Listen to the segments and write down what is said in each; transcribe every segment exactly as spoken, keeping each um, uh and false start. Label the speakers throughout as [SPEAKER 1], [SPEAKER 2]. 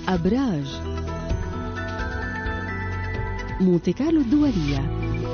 [SPEAKER 1] أبراج مونتي كارلو الدولية.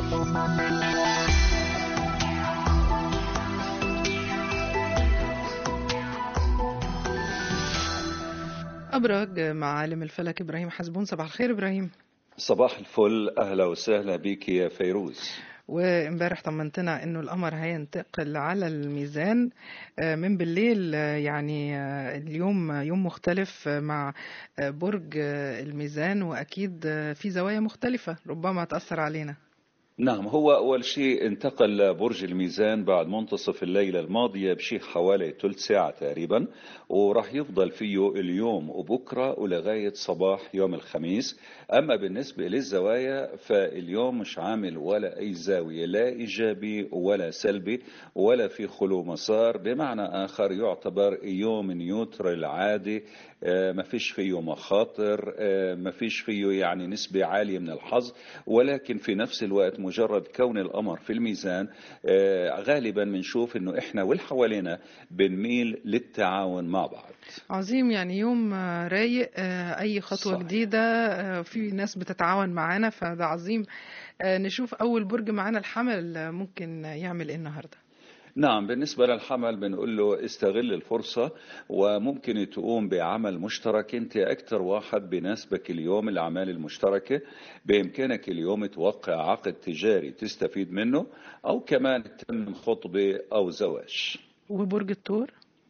[SPEAKER 2] أبراج مع عالم الفلك إبراهيم حسبون. صباح الخير إبراهيم.
[SPEAKER 3] صباح الفل، أهلا وسهلا بك يا فيروز.
[SPEAKER 2] وامبارح طمنتنا انه القمر هينتقل على الميزان من بالليل، يعني اليوم يوم مختلف مع برج الميزان، واكيد في زوايا مختلفة ربما تأثر علينا.
[SPEAKER 3] نعم، هو أول شيء انتقل برج الميزان بعد منتصف الليلة الماضية بشيء حوالي ثلث ساعة تقريبا، وراح يفضل فيه اليوم وبكرة ولغاية صباح يوم الخميس. أما بالنسبة للزوايا فاليوم مش عامل ولا أي زاوية، لا إيجابي ولا سلبي ولا في خلو مسار، بمعنى آخر يعتبر يوم نيوترال عادي، ما فيش فيه مخاطر، ما فيش فيه يعني نسبة عالية من الحظ، ولكن في نفس الوقت مجرد كون القمر في الميزان غالبا بنشوف انه احنا والحوالينا بنميل للتعاون مع بعض.
[SPEAKER 2] عظيم، يعني يوم رايق، اي خطوة صحيح. جديدة، في ناس بتتعاون معانا، فده عظيم. نشوف اول برج معانا الحمل ممكن يعمل ايه النهارده.
[SPEAKER 3] نعم، بالنسبة للحمل بنقول له استغل الفرصة، وممكن تقوم بعمل مشترك. انت اكتر واحد بيناسبك اليوم الاعمال المشتركة، بامكانك اليوم توقع عقد تجاري تستفيد منه، او كمان تتم خطبة او زواج.
[SPEAKER 2] وبرج الثور؟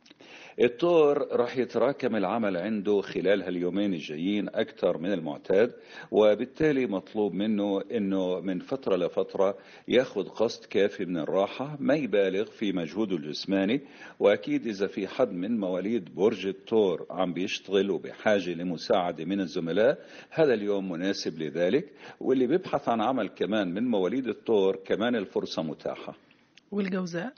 [SPEAKER 3] الثور راح يتراكم العمل عنده خلال هاليومين الجايين أكثر من المعتاد، وبالتالي مطلوب منه أنه من فترة لفترة ياخذ قسط كافي من الراحة، ما يبالغ في مجهوده الجسماني. وأكيد إذا في حد من مواليد برج الثور عم بيشتغل وبحاجة لمساعدة من الزملاء، هذا اليوم مناسب لذلك. واللي بيبحث عن عمل كمان من مواليد الثور كمان الفرصة متاحة.
[SPEAKER 2] والجوزاء؟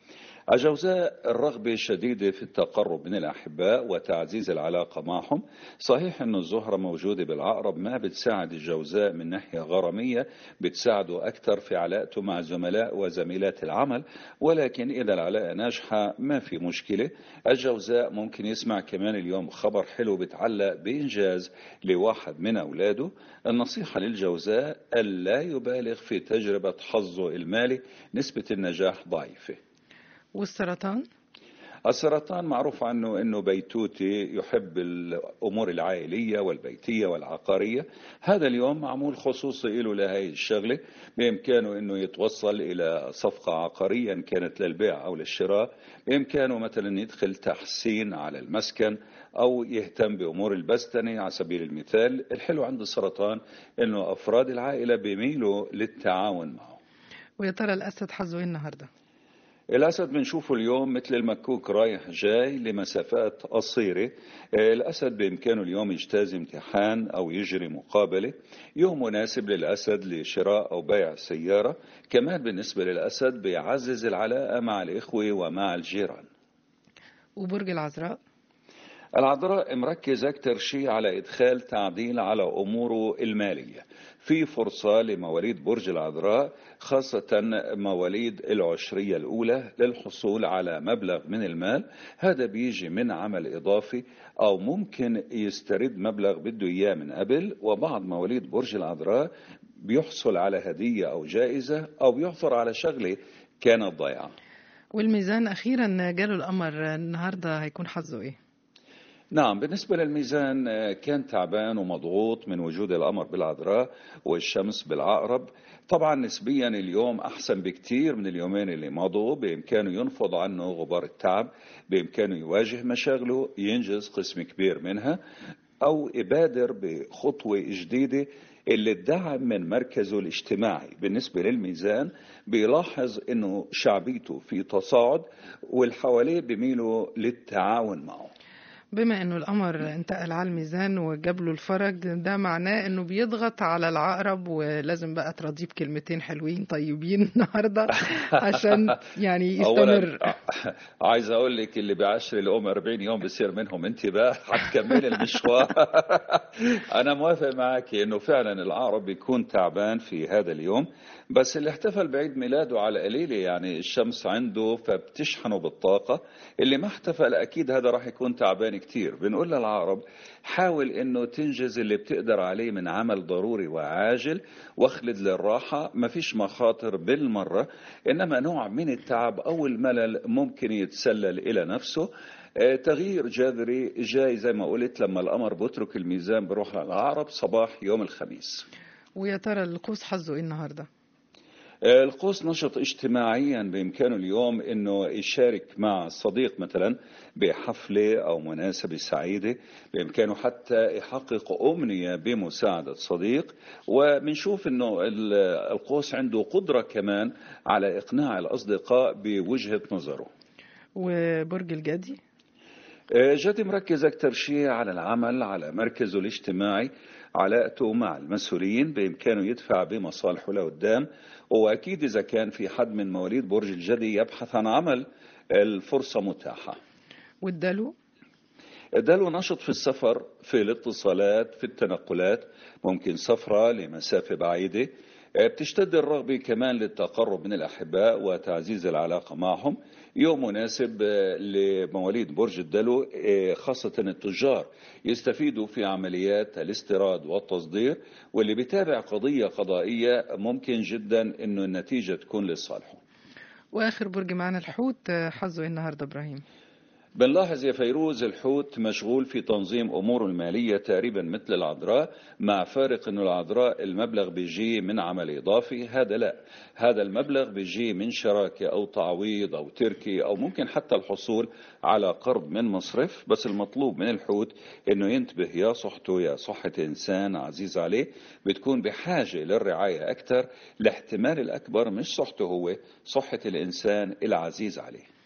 [SPEAKER 3] الجوزاء الرغبة شديدة في التقرب من الأحباء وتعزيز العلاقة معهم. صحيح أن الزهرة موجودة بالعقرب ما بتساعد الجوزاء من ناحية غرامية، بتساعده أكثر في علاقته مع زملاء وزميلات العمل، ولكن إذا العلاقة ناجحة ما في مشكلة. الجوزاء ممكن يسمع كمان اليوم خبر حلو بتعلق بإنجاز لواحد من أولاده. النصيحة للجوزاء ألا يبالغ في تجربة حظه المالي، نسبة النجاح ضعيفة.
[SPEAKER 2] والسرطان؟
[SPEAKER 3] السرطان معروف عنه انه بيتوتي، يحب الامور العائليه والبيتيه والعقاريه. هذا اليوم معمول خصوصي له لهي الشغله، بامكانه انه يتوصل الى صفقه عقاريه ان كانت للبيع او للشراء، بامكانه مثلا يدخل تحسين على المسكن او يهتم بامور البستنه على سبيل المثال. الحلو عند السرطان انه افراد العائله بيميلوا للتعاون معه.
[SPEAKER 2] ويا ترى الاسد حظه ايه النهارده؟
[SPEAKER 3] الأسد بنشوفه اليوم مثل المكوك رايح جاي لمسافات قصيرة. الأسد بإمكانه اليوم يجتاز امتحان أو يجري مقابلة. يوم مناسب للأسد لشراء أو بيع سيارة. كمان بالنسبة للأسد بيعزز العلاقة مع الإخوة ومع الجيران.
[SPEAKER 2] وبرج العذراء؟
[SPEAKER 3] العذراء مركز أكتر شيء على إدخال تعديل على أموره المالية. في فرصة لمواليد برج العذراء خاصة مواليد العشرية الأولى للحصول على مبلغ من المال. هذا بيجي من عمل إضافي أو ممكن يسترد مبلغ بده إياه من قبل. وبعض مواليد برج العذراء بيحصل على هدية أو جائزة أو بيحصل على شغلة كانت ضيعة.
[SPEAKER 2] والميزان أخيرا جاله القمر النهاردة، هيكون حظه إيه؟
[SPEAKER 3] نعم، بالنسبة للميزان كان تعبان ومضغوط من وجود القمر بالعذراء والشمس بالعقرب. طبعا نسبيا اليوم أحسن بكتير من اليومين اللي مضوا، بإمكانه ينفض عنه غبار التعب، بإمكانه يواجه مشاغله، ينجز قسم كبير منها، أو يبادر بخطوة جديدة اللي الدعم من مركزه الاجتماعي. بالنسبة للميزان بيلاحظ أنه شعبيته في تصاعد والحواليه بيميلوا للتعاون معه.
[SPEAKER 2] بما انه القمر انتقل على الميزان وجاب له الفرج، ده معناه انه بيضغط على العقرب، ولازم بقى تراضيه بكلمتين حلوين طيبين النهارده عشان يعني يستمر.
[SPEAKER 3] اولا عايز اقول لك اللي بعشر الام أربعين يوم بصير منهم انتباه، هتكمل المشوار. انا موافق معك انه فعلا العقرب بيكون تعبان في هذا اليوم، بس اللي احتفل بعيد ميلاده على قليله يعني الشمس عنده فبتشحنه بالطاقه. اللي ما احتفل اكيد هذا راح يكون تعبان تعبان كتير، بنقول للعقرب حاول انه تنجز اللي بتقدر عليه من عمل ضروري وعاجل، واخلد للراحة، مفيش مخاطر بالمرة، انما نوع من التعب او الملل ممكن يتسلل الى نفسه. آه، تغيير جذري جاي زي ما قلت لما القمر بيترك الميزان بروح للعقرب صباح يوم الخميس.
[SPEAKER 2] ويا ترى القوس حظه ايه النهارده؟
[SPEAKER 3] آه، القوس نشط اجتماعيا، بإمكانه اليوم أنه يشارك مع صديق مثلا بحفلة أو مناسبة سعيدة، بإمكانه حتى يحقق أمنية بمساعدة صديق، وبنشوف أنه ال- القوس عنده قدرة كمان على إقناع الأصدقاء بوجهة نظره.
[SPEAKER 2] وبرج الجدي؟
[SPEAKER 3] آه، جدي مركز أكثر شيء على العمل، على مركزه الاجتماعي، علاقته مع المسؤولين، بإمكانه يدفع بمصالحه لقدام. وأكيد إذا كان في حد من مواليد برج الجدي يبحث عن عمل، الفرصة متاحة.
[SPEAKER 2] والدلو؟
[SPEAKER 3] ده له نشط في السفر، في الاتصالات، في التنقلات، ممكن سفرة لمسافة بعيدة. آه، بتشتد الرغبة كمان للتقرب من الأحباء وتعزيز العلاقة معهم. يوم مناسب آه، لمواليد برج الدلو، آه، خاصة التجار يستفيدوا في عمليات الاستيراد والتصدير، واللي بيتابع قضية قضائية ممكن جدا انه النتيجة تكون لصالحه.
[SPEAKER 2] واخر برج معنا الحوت، آه، حظه ايه النهارده ابراهيم؟
[SPEAKER 3] بنلاحظ يا فيروز الحوت مشغول في تنظيم أموره المالية تقريبا مثل العذراء، مع فارق أنه العذراء المبلغ بيجي من عمل إضافي، هذا لا، هذا المبلغ بيجي من شراكة أو تعويض أو تركي، أو ممكن حتى الحصول على قرض من مصرف. بس المطلوب من الحوت أنه ينتبه، يا صحته يا صحة إنسان عزيز عليه بتكون بحاجة للرعاية أكثر، الاحتمال الأكبر مش صحته هو، صحة الإنسان العزيز عليه.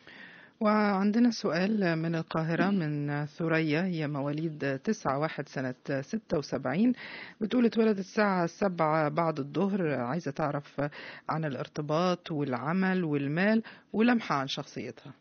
[SPEAKER 2] وعندنا سؤال من القاهرة من ثريا، هي مواليد تسعة واحد سنة ستة وسبعين، بتقول اتولدت الساعة سبعة بعد الظهر، عايزة تعرف عن الارتباط والعمل والمال ولمحة عن شخصيتها.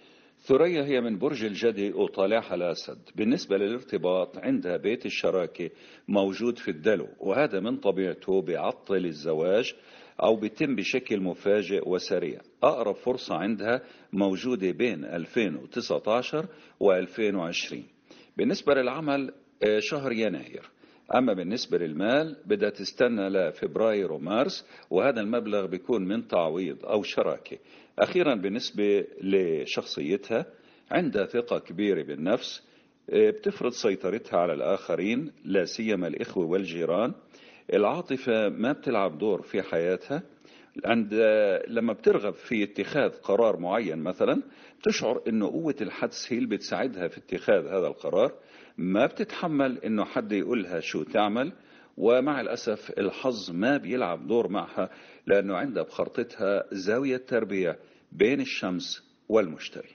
[SPEAKER 3] ثريا هي من برج الجدي وطالعها الأسد. بالنسبة للارتباط عندها بيت الشراكة موجود في الدلو، وهذا من طبيعته بيعطل الزواج أو بيتم بشكل مفاجئ وسريع. أقرب فرصة عندها موجودة بين ألفين وتسعة عشر و ألفين وعشرين. بالنسبة للعمل آه، شهر يناير. أما بالنسبة للمال بدها تستنى لفبراير ومارس، وهذا المبلغ بيكون من تعويض أو شراكة. أخيرا بالنسبة لشخصيتها، عندها ثقة كبيرة بالنفس، آه، بتفرض سيطرتها على الآخرين لا سيما الإخوة والجيران. العاطفة ما بتلعب دور في حياتها. عند لما بترغب في اتخاذ قرار معين مثلا، تشعر انه قوة الحدس هي اللي بتساعدها في اتخاذ هذا القرار، ما بتتحمل انه حد يقولها شو تعمل. ومع الأسف الحظ ما بيلعب دور معها، لأنه عندها بخرطتها زاوية تربية بين الشمس والمشتري.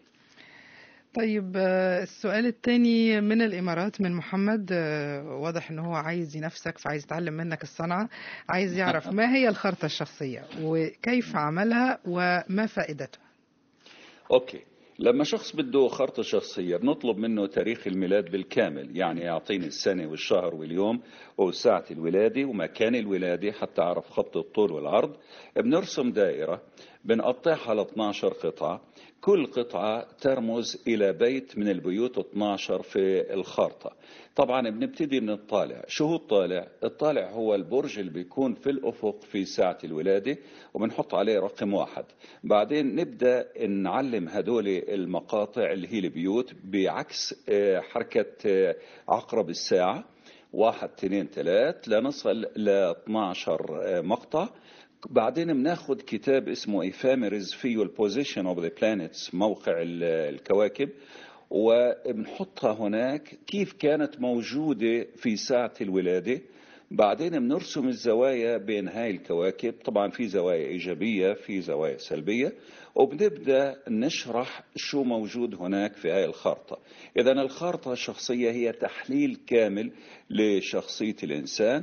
[SPEAKER 2] طيب، آه، السؤال الثاني من الإمارات من محمد، آه، واضح إن هو عايز ينافسك، فعايز يتعلم منك الصنعة، عايز يعرف ما هي الخرطة الشخصية وكيف عملها وما فائدتها.
[SPEAKER 3] أوكي، لما شخص بده خرطة شخصية بنطلب منه تاريخ الميلاد بالكامل، يعني يعطيني السنة والشهر واليوم وساعة الولادة ومكان الولادة حتى أعرف خط الطول والعرض. بنرسم دائرة بنقطعها ل اثناشر قطعة، كل قطعة ترمز إلى بيت من البيوت اثنا عشر في الخارطة. طبعا بنبتدي من الطالع. شو هو الطالع؟ الطالع هو البرج اللي بيكون في الأفق في ساعة الولادة، وبنحط عليه رقم واحد. بعدين نبدأ نعلم هدول المقاطع اللي هي البيوت بعكس آه، حركة آه، عقرب الساعة، واحد اثنين ثلاث لنصل ل اثنا عشر آه، مقطع. بعدين بناخد كتاب اسمه ايفاميرز فيه البوزيشن اوف ذا بلانيتس، موقع الكواكب، وبنحطها هناك كيف كانت موجودة في ساعة الولادة. بعدين بنرسم الزوايا بين هاي الكواكب، طبعا في زوايا إيجابية في زوايا سلبية، وبنبدأ نشرح شو موجود هناك في هاي الخارطة. إذا الخارطة الشخصية هي تحليل كامل لشخصية الإنسان،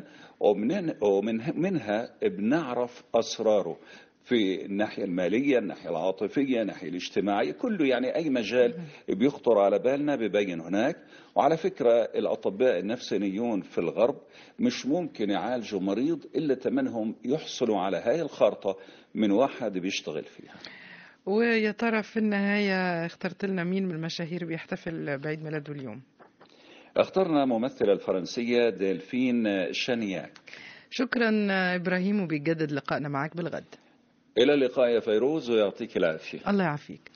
[SPEAKER 3] ومنها بنعرف أسراره في الناحية المالية، الناحية العاطفية، الناحية الاجتماعية، كله يعني أي مجال بيخطر على بالنا ببين هناك. وعلى فكرة الأطباء النفسانيون في الغرب مش ممكن يعالجوا مريض إلا تمنهم يحصلوا على هاي الخارطة من واحد بيشتغل فيها.
[SPEAKER 2] ويا ترى في النهاية اخترت لنا مين من المشاهير بيحتفل بعيد ميلاده اليوم؟
[SPEAKER 3] اخترنا ممثلة الفرنسية ديلفين شانياك.
[SPEAKER 2] شكرا إبراهيم، وبيجدد لقائنا معك بالغد.
[SPEAKER 3] إلى اللقاء يا فيروز، ويعطيك العافية.
[SPEAKER 2] الله يعافيك.